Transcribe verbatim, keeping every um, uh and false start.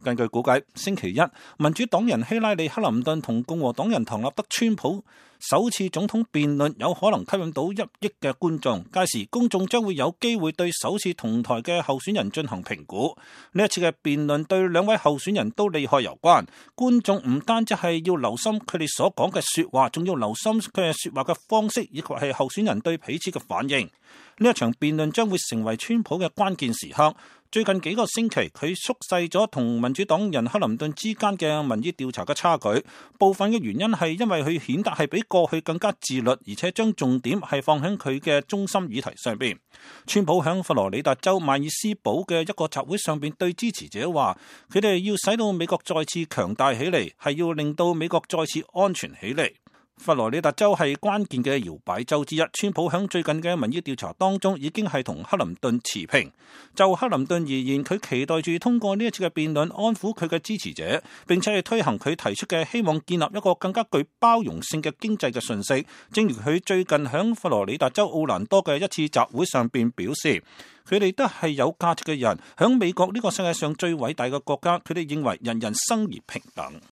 根據估計，星期一民主黨人希拉里·克林頓同共和黨人唐納德·川普首次總統辯論有可能吸引到一億嘅觀眾，屆時公眾將會有機會對首次同台嘅候選人進行評估。呢一次嘅辯論對兩位候選人都利害攸關，觀眾唔單止係要留心佢哋所講嘅說話，仲要留心佢嘅說話嘅方式，以及係候選人對彼此嘅反應。呢一場辯論將會成為川普嘅關鍵時刻。最近幾個星期，佢縮細咗同民主黨人克林頓之間嘅民意調查嘅差距。部分嘅原因係因為佢顯得係比過去更加自律，而且將重點係放喺佢嘅中心議題上邊。川普響佛羅里達州邁爾斯堡嘅一個集會上邊對支持者話，佢哋要使到美國再次強大起嚟，係要令到美國再次安全起嚟。佛羅里達州係關鍵嘅搖擺州之一，川普響最近嘅民意調查當中已經係同克林頓持平。就克林頓而言，佢期待住通過呢一次嘅辯論安撫佢嘅支持者，並且係推行佢提出嘅希望建立一個更加具包容性嘅經濟嘅訊息。正如佢最近響佛羅里達州奧蘭多嘅一次集會上邊表示，佢哋都係有價值嘅人，響美國呢個世界上最偉大嘅國家，佢哋認為人人生而平等。